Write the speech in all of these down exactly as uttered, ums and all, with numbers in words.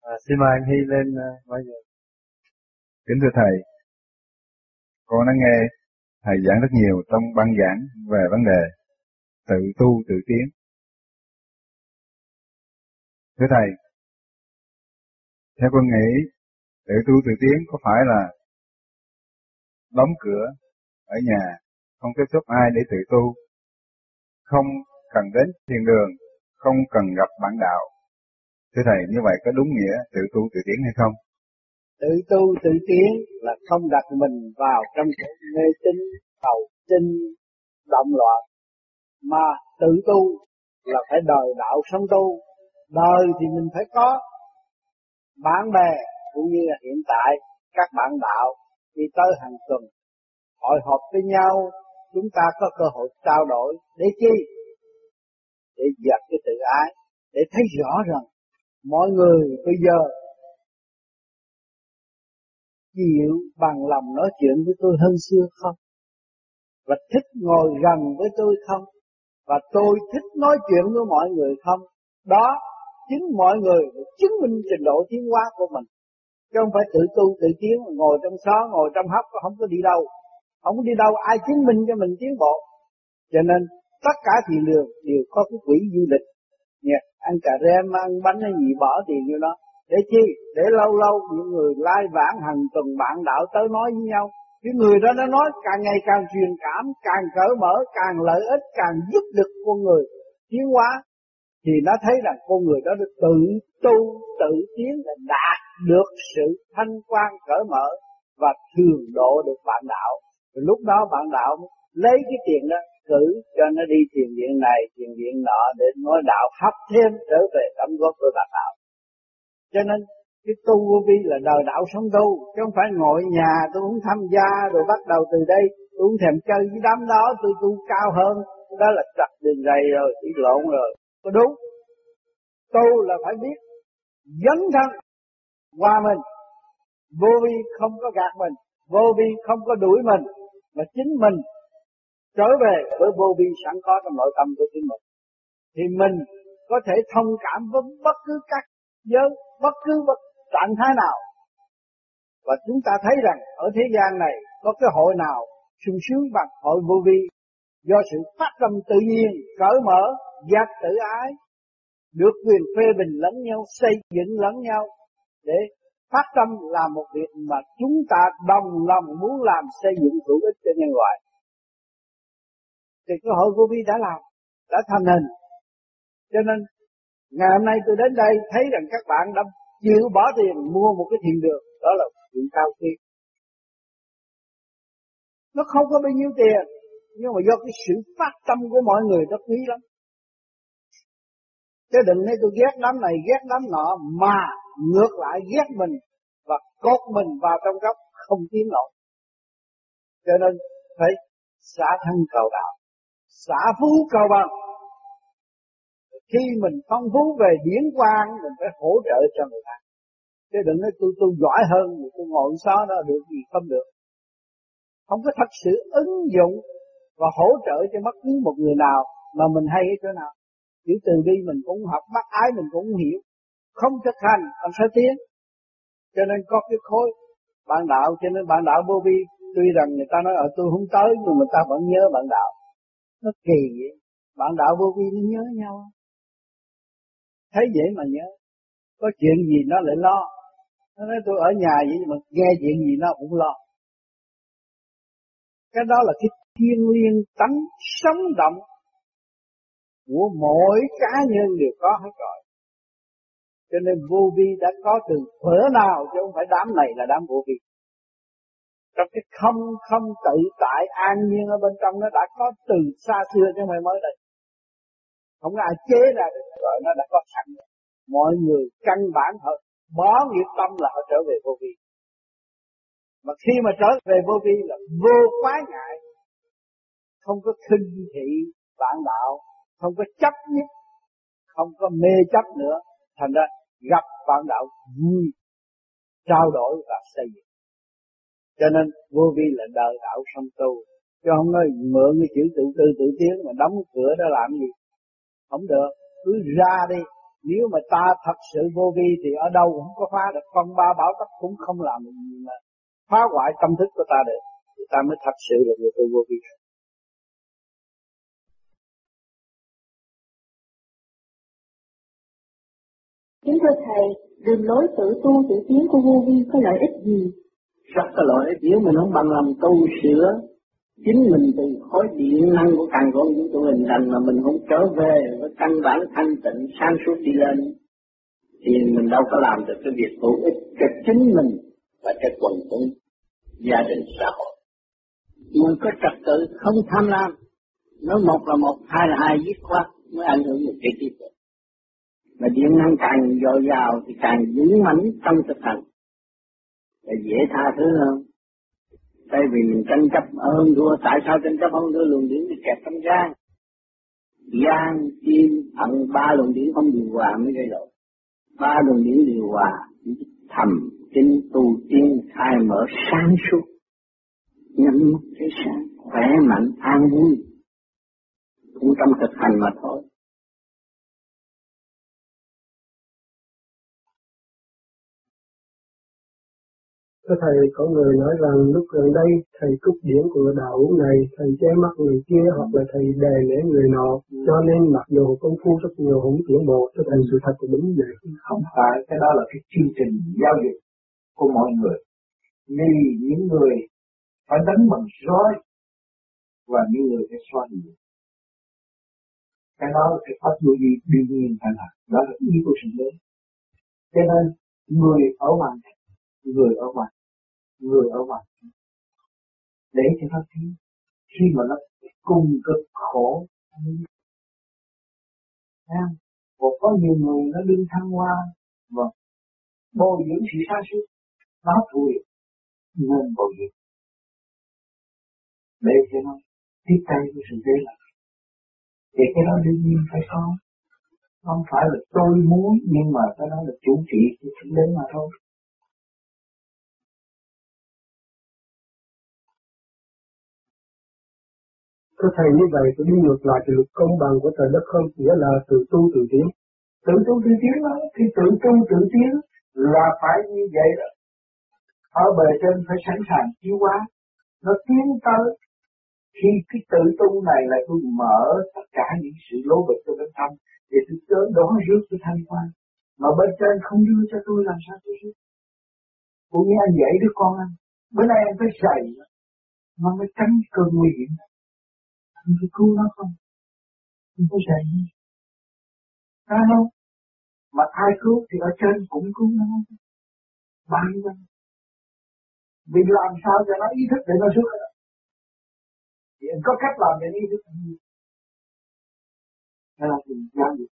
À, xin mời anh Hy lên uh, bây giờ. Kính thưa Thầy, con đã nghe Thầy giảng rất nhiều trong băng giảng về vấn đề tự tu tự tiến. Thưa Thầy, theo con nghĩ tự tu tự tiến có phải là đóng cửa ở nhà, không tiếp xúc ai để tự tu, không cần đến thiền đường, không cần gặp bạn đạo? Thưa Thầy, như vậy có đúng nghĩa tự tu tự tiến hay không? Tự tu tự tiến là không đặt mình vào trong sự mê tín, cầu tin, động loạn, mà tự tu là phải đời đạo sống tu. Đời thì mình phải có bạn bè, cũng như là hiện tại các bạn đạo đi tới hàng tuần hội họp với nhau, chúng ta có cơ hội trao đổi để chi? Để dẹp cái tự ái, để thấy rõ rằng mọi người bây giờ chịu bằng lòng nói chuyện với tôi hơn xưa không? Và thích ngồi gần với tôi không? Và tôi thích nói chuyện với mọi người không? Đó, chính mọi người để chứng minh trình độ tiến hóa của mình. Chứ không phải tự tu tự tiến, ngồi trong xó, ngồi trong hốc, không có đi đâu. Không có đi đâu, ai chứng minh cho mình tiến bộ. Cho nên tất cả thiền đường đều có cái quỹ du lịch. Nha, ăn cà rem, ăn bánh hay gì bỏ tiền vô đó. Để chi? Để lâu lâu những người lai vãng hàng tuần bạn đạo tới nói với nhau. Cái người đó nó nói càng ngày càng truyền cảm, càng cởi mở, càng lợi ích, càng giúp được con người tiến hóa. Thì nó thấy rằng con người đó được tự tu, tự tiến là đạt được sự thanh quan cởi mở và thường độ được bạn đạo. Rồi lúc đó bạn đạo lấy cái tiền đó cử cho nó đi thiền viện này, thiền viện nọ để nói đạo hấp thêm trở về đóng góp với bạn đạo. Cho nên cái tu vô vi là đời đạo sống tu, chứ không phải ngồi nhà tôi không tham gia rồi bắt đầu từ đây tôi không thèm chơi với đám đó, tôi tu cao hơn, đó là trật đường rầy rồi, đi lộn rồi, có đúng? Tu là phải biết dấn thân qua mình, vô vi không có gạt mình, vô vi không có đuổi mình, mà chính mình trở về với vô vi sẵn có trong nội tâm của chính mình, thì mình có thể thông cảm với bất cứ các giới, bất cứ bất trạng thái nào. Và chúng ta thấy rằng ở thế gian này có cái hội nào sung sướng bằng hội vô vi, do sự phát tâm tự nhiên, cởi mở, giác tự ái, được quyền phê bình lẫn nhau, xây dựng lẫn nhau, để phát tâm làm một việc mà chúng ta đồng lòng muốn làm, xây dựng hữu ích cho nhân loại. Thì cái hội vô vi đã làm, đã thành hình. Cho nên ngày hôm nay tôi đến đây thấy rằng các bạn đã chịu bỏ tiền mua một cái thiền đường, đó là chuyện cao quý. Nó không có bao nhiêu tiền, nhưng mà do cái sự phát tâm của mọi người rất quý lắm. Chứ đừng nói tôi ghét đám này, ghét đám nọ, mà ngược lại ghét mình và cột mình vào trong góc không tiến nổi. Cho nên phải xả thân cầu đạo, xả phú cầu bằng. Khi mình phong phú về điển quang, mình phải hỗ trợ cho người ta. Chứ đừng nói tôi tôi giỏi hơn, tôi ngồi xó đó được gì không được. Không có thật sự ứng dụng và hỗ trợ cho bất cứ một người nào mà mình hay ở chỗ nào. Chữ từ bi mình cũng học, bác ái mình cũng hiểu. Không thực hành, làm sao tiến. Cho nên có cái khối bạn đạo, cho nên bạn đạo vô vi, tuy rằng người ta nói ở tôi không tới, nhưng người ta vẫn nhớ bạn đạo. Nó kỳ vậy. Bạn đạo vô vi nó nhớ nhau. Thấy dễ mà nhớ. Có chuyện gì nó lại lo. Nó nói tôi ở nhà vậy mà nghe chuyện gì nó cũng lo. Cái đó là cái thiên liêng tánh sống động của mỗi cá nhân đều có hết rồi. Cho nên vô vi đã có từ thuở nào, chứ không phải đám này là đám vô vi. Trong cái không không tự tại an nhiên ở bên trong nó đã có từ xa xưa chứ không phải mới đây. Không có ai chế ra được rồi, nó đã có sẵn. Mọi người căn bản họ bỏ nghiệp tâm là họ trở về vô vi. Mà khi mà trở về vô vi là vô quái ngại, không có khinh thị bạn đạo, không có chấp nhất, không có mê chấp nữa. Thành ra gặp bạn đạo vui, trao đổi và xây dựng. Cho nên vô vi là đời đạo song tu. Chứ không nói mượn cái chữ tự tư tự tiến mà đóng cửa đó làm gì. Không được, cứ ra đi, Nếu mà ta thật sự vô vi thì ở đâu cũng không có phá được, phong ba bão táp cũng không làm mà phá hoại tâm thức của ta được, thì ta mới thật sự là người tu vô vi. Kính thưa Thầy, đường lối tự tu tự tiến của vô vi có lợi ích gì? Rất có lợi ích nếu mình không bằng lòng tu sửa chính mình từ khối điện năng của càng con vũ trụ hình thành mà mình không trở về với căn bản thanh tịnh sáng suốt đi lên thì mình đâu có làm được cái việc hữu ích cho chính mình và cho quần chúng gia đình xã hội. Mình có trật tự không tham lam, nói một là một, hai là hai, dứt khoát mới ảnh hưởng được cái tiếp tục. Mà điện năng càng dồi dào thì càng dũng mãnh trong thực hành, là dễ tha thứ hơn. Tại vì mình tranh chấp hơn thua, tại sao tranh chấp hơn thua? Luồng điển bị kẹp trong gan, gan, tim, thận, ba luồng điển không điều hòa mới gây lộn. Ba luồng điển điều hòa, thầm kinh tu tiên khai mở sáng suốt, nhắm mắt thấy sáng, khỏe mạnh, an vui, cũng trong thực hành mà thôi. Thưa Thầy, có người nói rằng lúc gần đây Thầy cúp điển của đạo hữu này, Thầy che mắt người kia hoặc là Thầy đè nén người nọ, ừ. cho nên mặc dù công phu rất nhiều không tiến bộ, cho Thầy sự thật của đúng vậy. Không phải, cái đó là cái chương trình giáo dục của mọi người. Vì những người phải đánh bằng roi và những người phải xoa dịu. Cái đó là cái pháp vô vi đương nhiên phải làm, đó là ý của sự lớn. Cho nên người ở ngoài, người ở ngoài, người ở ngoài để cho nó thấy khi mà nó cùng cực khổ. Và có nhiều người nó đương thăng hoa và bồi dưỡng sự sáng suốt, nó thù được nên bồi dưỡng để cho nó tiếp tay với sự thế là thì cái đó đương nhiên phải có, không phải là tôi muốn, nhưng mà cái đó là chủ trị của Thượng Đế mà thôi. Thưa Thầy, như vậy tôi đi ngược lại từ luật công bằng của trời đất không, nghĩa là tự tu tự tiến. Tự tu tự tiến đó, thì tự tu tự tiến là phải như vậy đó. Ở bề trên phải sẵn sàng chiếu hóa, nó tiến tới. Khi cái tự tu này là tôi mở tất cả những sự lố bịch cho bên trong, để tôi tới đó rước tôi thanh quan. Mà bên trên không đưa cho tôi làm sao tôi rước. Cũng như anh dạy đứa con anh, bữa nay anh phải dạy nó mới tránh cơn nguy hiểm. Anh phải cứu nó không? Anh phải dạy nó. Thấy không? Mà ai cứu thì ở trên cũng cứu nó. Ban ra. Vì làm sao cho nó ý thức để nó rước nó. Thì anh có cách làm để ý thức anh gì? Đó là mình giáo dục.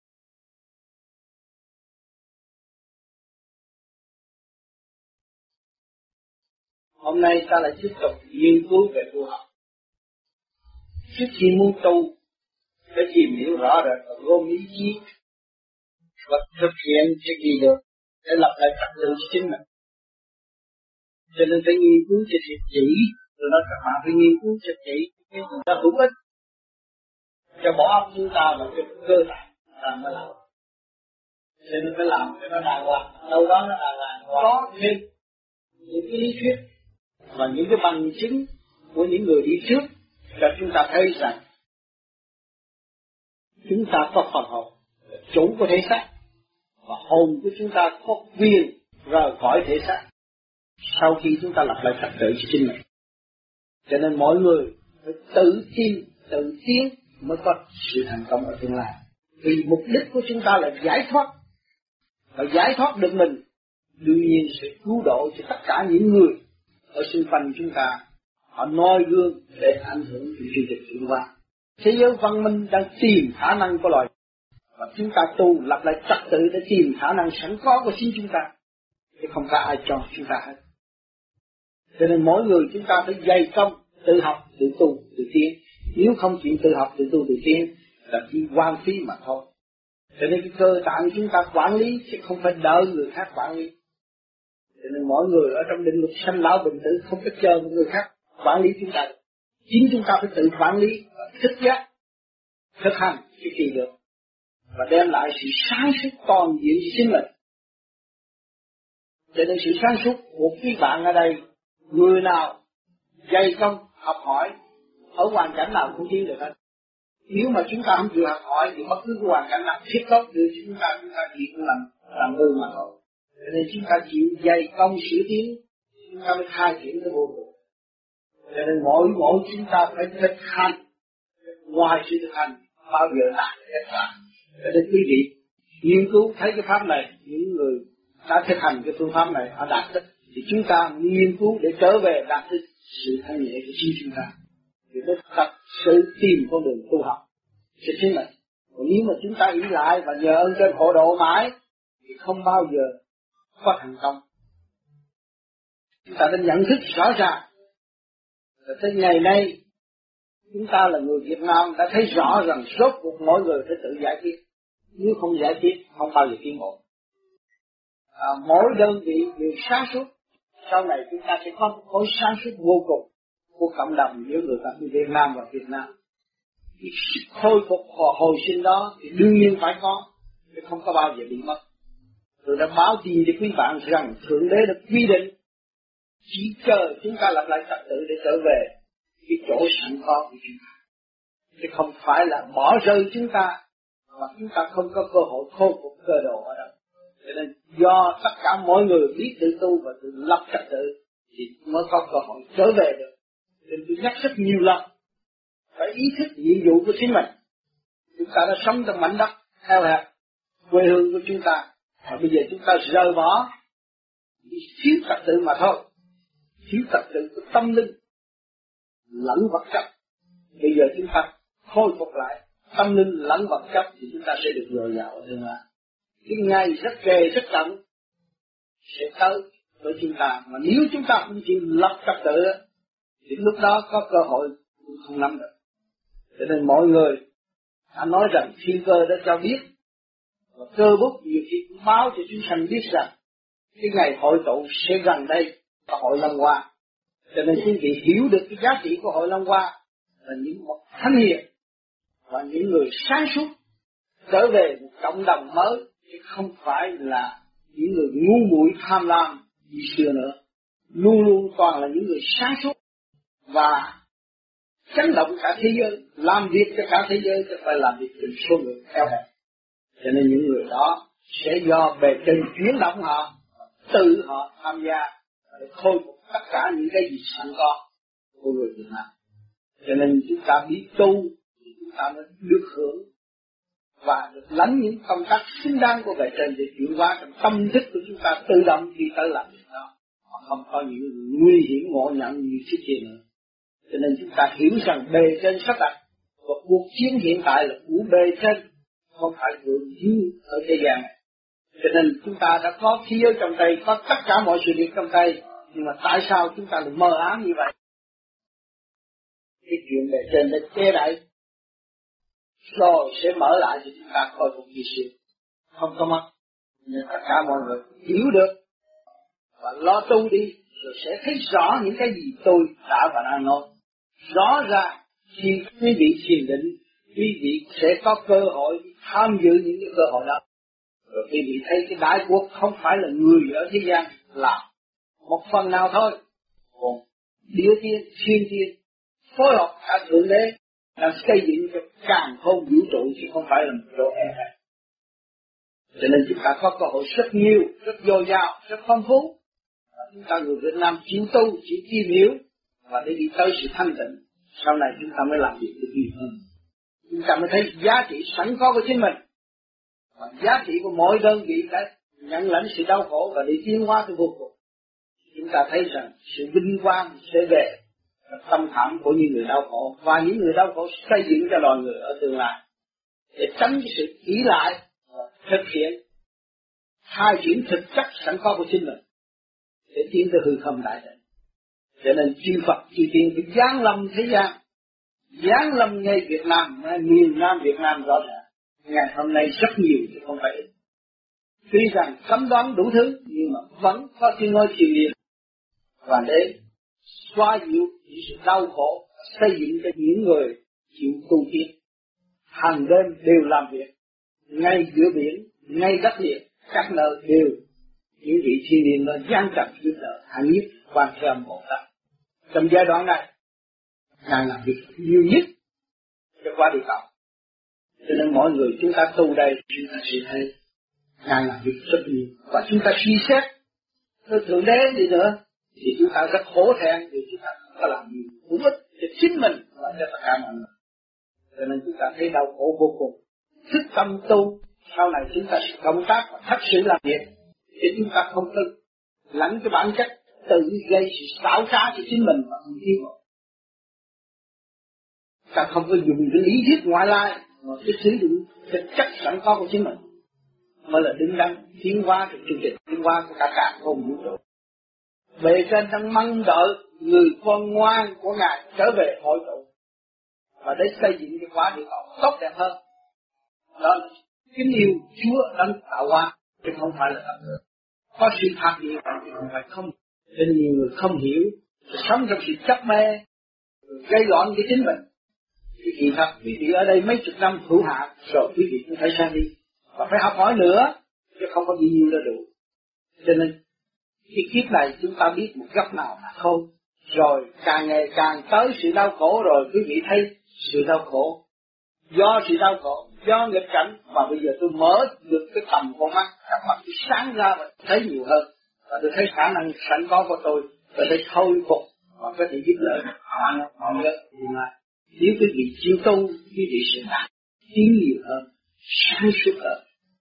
Hôm nay ta lại tiếp tục nghiên cứu về tu học. Trước khi muốn tu, phải tìm hiểu rõ rệt và gom ý chí và thực hiện cho kỳ được để lập lại trật tự cho chính mình. Cho nên phải nghiên cứu cho thiệt chỉ, rồi nói các bạn phải nghiên cứu cho kỹ cái gì đó hữu ích cho bỏ óc chúng ta và cho cơ thể ta mới làm. Cho nên phải làm cho nó đàng hoàng, đâu đó nó đàng hoàng, có thêm những cái lý thuyết và những cái bằng chứng của những người đi trước cho chúng ta thấy rằng chúng ta có phần hồn, chủ của thể xác, và hồn của chúng ta có quyền rời khỏi thể xác sau khi chúng ta lập lại trật tự cho chính mình. Cho nên mỗi người phải tự tin, tự tiến mới có sự thành công ở tương lai. Vì mục đích của chúng ta là giải thoát, và giải thoát được mình, đương nhiên sẽ cứu độ cho tất cả những người ở xung quanh chúng ta. Họ noi gương để ảnh hưởng đến chương trình tiến hóa. Thế giới văn minh đang tìm khả năng của loài, và chúng ta tu lập lại trật tự để tìm khả năng sẵn có của chính chúng ta, chứ không có ai cho chúng ta hết. Cho nên mỗi người chúng ta phải dày công tự học, tự tu, tự tiến. Nếu không chịu tự học, tự tu, tự tiến là chỉ hoang phí mà thôi. Cho nên cái cơ tạng chúng ta quản lý chứ không phải đợi người khác quản lý. Cho nên mỗi người ở trong định luật sanh lão bệnh tử không có chờ người khác quản lý chúng ta. Chính chúng ta phải tự quản lý, thức giác, thực hành cái kỳ được. và đem lại sự sáng suốt toàn diện cho chính mình. Cho nên sự sáng suốt của quý bạn ở đây, người nào dày công học hỏi ở hoàn cảnh nào cũng tiến được hết. Nếu mà chúng ta không chịu học hỏi thì bất cứ cái hoàn cảnh nào thiết tốt được chúng ta chúng ta chỉ cũng làm làm hư mà thôi. Cho nên chúng ta chịu dày công sửa tiến, chúng ta mới khai triển cái vô cùng. Cho nên mỗi mỗi chúng ta phải thực hành, ngoài sự thực hành bao giờ đạt được kết quả. Cho nên quý vị nghiên cứu thấy cái pháp này, những người đã thực hành cái phương pháp này họ đạt được, thì chúng ta nghiên cứu để trở về đạt được sự thanh nhẹ của chính chúng ta, thì mới thật sự tìm con đường tu học cho chính mình. Còn nếu mà chúng ta ý lại và nhờ ơn trên hộ độ mãi thì không bao giờ có thành công. Chúng ta đã nhận thức rõ ràng là tới ngày nay chúng ta là người Việt Nam đã thấy rõ rằng rốt cuộc mỗi người phải tự giải quyết. Nếu không giải quyết không bao giờ tiến bộ. À, mỗi đơn vị đều sáng suốt, sau này chúng ta sẽ có một khối sáng suốt vô cùng của cộng đồng giữa người Việt Nam và Việt Nam. Cái khôi phục và hồi sinh đó thì đương nhiên phải có, chứ không có bao giờ bị mất. Tôi đã báo tin cho quý bạn rằng Thượng Đế đã quy định chỉ chờ chúng ta lập lại trật tự để trở về cái chỗ sẵn có của chúng ta, chứ không phải là bỏ rơi chúng ta mà chúng ta không có cơ hội khôi phục cơ đồ ở đâu. Cho nên do tất cả mọi người biết tự tu và tự lập trật tự thì mới có cơ hội trở về được. Nên tôi nhắc rất nhiều lần, phải ý thức nhiệm vụ của chính mình. Chúng ta đã sống trong mảnh đất eo hẹp quê hương của chúng ta, và bây giờ chúng ta rời bỏ vì thiếu trật tự mà thôi, thiếu trật tự của tâm linh lẫn vật chất. Bây giờ chúng ta khôi phục lại tâm linh lẫn vật chất thì chúng ta sẽ được dồi dào ở tương lai. Cái ngày rất kề rất cận sẽ tới với chúng ta, mà nếu chúng ta không chịu lập trật tự thì lúc đó có cơ hội cũng không nắm được. Cho nên mọi người đã nói rằng thiên cơ đã cho biết, và cơ bút nhiều khi cũng báo cho chúng sanh biết rằng cái ngày hội tụ sẽ gần đây và hội Long Hoa. Cho nên quý vị hiểu được cái giá trị của hội Long Hoa là những bậc thánh hiền và những người sáng suốt trở về một cộng đồng mới, chứ không phải là những người ngu muội tham lam như xưa nữa. Luôn luôn toàn là những người sáng suốt và chấn động cả thế giới, làm việc cho cả thế giới, chứ phải làm việc cho số người theo hẹp. Cho nên những người đó sẽ do bề trên chuyển động họ, tự họ tham gia để khôi phục tất cả những cái gì sẵn có của người Việt Nam. Cho nên chúng ta biết tu thì chúng ta mới được hưởng và được lãnh những công tác xứng đáng của bề trên để chuyển hóa trong tâm thức của chúng ta tự động khi tới làm việc đó, mà không có những nguy hiểm ngộ nhận như trước kia nữa. Cho nên chúng ta hiểu rằng bề trên sắp đặt và cuộc chiến hiện tại là của bề trên, không phải của dưới ở thế gian này. Cho nên chúng ta đã có thế giới trong tay, có tất cả mọi sự việc trong tay, nhưng mà tại sao chúng ta lại mơ ám như vậy? Cái chuyện bề trên đã che đậy, rồi sẽ mở lại cho chúng ta khôi phục như xưa, không có mất. Nhưng tất cả mọi người hiểu được và lo tu đi, rồi sẽ thấy rõ những cái gì tôi đã và đang nói. Rõ ràng khi quý vị thiền định, quý vị sẽ có cơ hội tham dự những cái cơ hội đó. Rồi quý vị thấy cái đại cuộc không phải là người ở thế gian làm một phần nào thôi, còn địa tiên, thiên tiên phối hợp cả Thượng Đế đang xây dựng cho càng không vũ trụ, chứ không phải là một chỗ e hẹp. Cho nên chúng ta có cơ hội rất nhiều, rất dồi dào, rất phong phú. Và chúng ta người Việt Nam chịu tu, chịu tìm hiểu và để đi tới sự thanh tịnh, sau này chúng ta mới làm việc được nhiều hơn. Chúng ta mới thấy giá trị sẵn có của chính mình và giá trị của mỗi đơn vị đã nhận lãnh sự đau khổ và để tiến hóa tới vô cùng. Chúng ta thấy rằng sự vinh quang sẽ về tâm thẳm của những người đau khổ, và những người đau khổ xây dựng cho loài người ở tương lai để tránh cái sự ỷ lại và thực hiện khai triển thực chất sẵn có của chính mình để tiến tới hư không đại định. Cho nên chư Phật chư Tiên phải giáng lâm thế gian, giáng lâm ngay Việt Nam, ngay miền Nam Việt Nam rõ ràng. Ngày hôm nay rất nhiều chứ không phải ít. Tuy rằng cấm đoán đủ thứ nhưng mà vẫn có tiếng nói thiền liêng và để xóa dịu những sự đau khổ, xây dựng cho những người chịu tu tiến, hàng đêm đều làm việc ngay giữa biển, ngay đất liền, các nơi đều những vị thiên niên nó gian trật giúp đỡ hạnh nhất quan thế âm Bồ Tát. Trong giai đoạn này, Ngài làm việc nhiều nhất cho qua địa cầu. Cho nên mọi người chúng ta tu đây, chúng ta sẽ thấy Ngài làm việc rất nhiều. Và chúng ta suy xét tới Thượng Đế đi nữa, thì chúng ta rất hổ thẹn vì chúng ta không có làm gì hữu ích cho chính mình và cho tất cả mọi người. Cho nên chúng ta thấy đau khổ vô cùng. Thức tâm tu, sau này chúng ta sẽ công tác và thật sự làm việc. Để chúng ta không tự lãnh cái bản chất tự gây sự xảo trá cho chính mình và không tiến bộ. Ta không có dùng cái lý thuyết ngoại lai mà cái sử dụng cái chất sẵn có của chính mình mới là đứng đắn tiến hóa trong chương trình tiến hóa của cả cả không vũ trụ. Bề trên đang mong đợi người con ngoan của Ngài trở về hội tụ và để xây dựng cái quả địa cầu tốt đẹp hơn. Đó là kính yêu Chúa đang tạo hóa chứ không phải là tập người. Có sự phạt địa thì không phải không. Nên nhiều người không hiểu, sống trong sự chấp mê, gây loạn với chính mình. Quý vị thật, quý vị ở đây mấy chục năm hữu hạn rồi quý vị cũng phải sang đi và phải học hỏi nữa, chứ không có bao nhiêu là đủ. Cho nên cái kiếp này chúng ta biết một góc nào mà thôi, rồi càng ngày càng tới sự đau khổ rồi quý vị thấy sự đau khổ do sự đau khổ, do nghịch cảnh, mà bây giờ tôi mở được cái tầm con mắt, các mắt tôi sáng ra và thấy nhiều hơn, và tôi thấy khả năng sẵn có của tôi, và tôi thôi phục và có thể giúp đỡ mọi mọi người. Nếu quý vị chịu tu, quý vị sẽ đạt tiến nhiều hơn, sáng suốt hơn.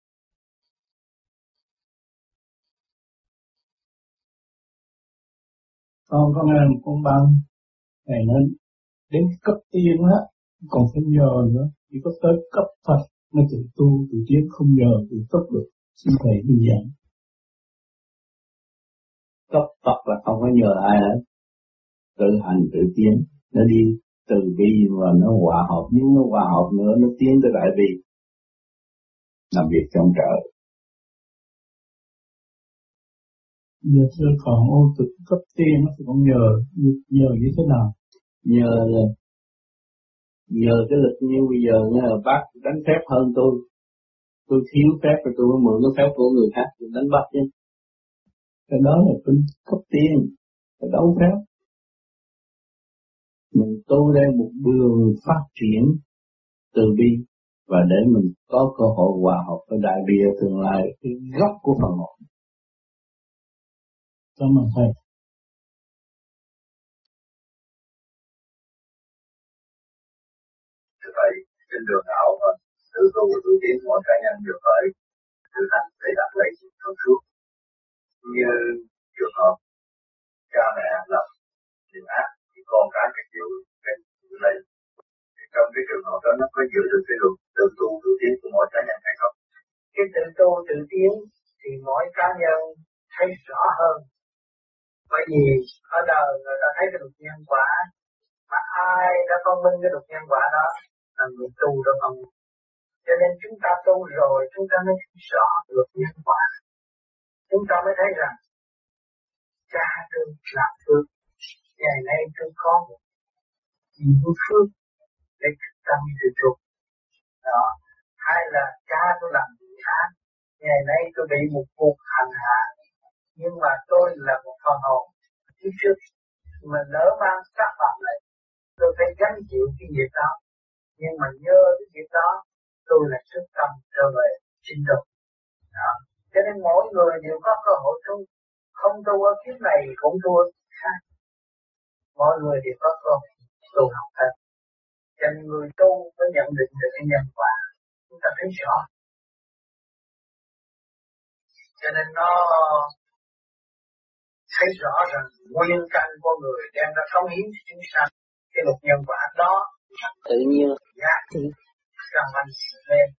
Con có nghe một con băng ngày nên đến cấp tiên á, còn phải nhờ nữa, chỉ có tới cấp Phật mới tự tu, tự tiến, không nhờ tự tốc được. Xin thầy đơn giản. Cấp Phật là không có nhờ ai hết, tự hành tự tiến, nó đi từ bi và nó hòa hợp, nhưng nó hòa hợp nữa nó tiến tới đại bi, làm việc trong trời. Giờ thưa còn ô tự cấp tiên thì con nhờ nhờ như thế nào? Nhờ nhờ cái lực như bây giờ nghe là bác đánh phép hơn tôi, tôi thiếu phép rồi tôi mới mượn cái phép của người khác tôi đánh bắt chứ. Cái đó là tôi cấp tiên, là đấu phép. Mình tu đây một đường phát triển từ bi và để mình có cơ hội hòa hợp với đại bi ở tương lai, cái gốc của phần hồn. Cảm ơn thầy. Như vậy, trên đường ảo và tự tu và tự tiến mỗi cá nhân đều phải thực hành để đạt lấy sự thông suốt. Như trường hợp cha mẹ lập chuyện ác thì con cái phải chịu cái lấy. Trong cái trường hợp đó nó có giữ được cái luật tự tu tự tiến của mỗi cá nhân hay không? Cái tự tu tự tiến thì mỗi cá nhân thấy rõ hơn. Bởi vì ở đời người ta thấy cái luật nhân quả, mà ai đã thông minh cái luật nhân quả đó là người tu đó không. Cho nên chúng ta tu rồi chúng ta mới rõ luật nhân quả. Chúng ta mới thấy rằng cha tôi làm phước, ngày nay tôi có một nhiều phước để thực tâm tự trụ. Đó. Hay là cha tôi làm gì ác, ngày nay tôi bị một cuộc hành hạ, nhưng mà tôi là một phần hồn trước trước mà lỡ mang các bạn này, tôi phải gánh chịu cái việc đó, nhưng mà nhớ cái việc đó tôi là sức tâm trở về sinh tồn. Đó. Cho nên mỗi người đều có cơ hội tu, không tu ở kiếp này cũng tu ở kiếp khác. Mọi người đều có cơ hội tu học hết. Cho nên người tu mới nhận định được cái nhân quả, chúng ta thấy rõ. Cho nên nó thấy rõ rằng nguyên căn của người đem ra cống hiến cho chúng sanh, cái luật nhân quả đó tự nhiên gác thì rằng anh lên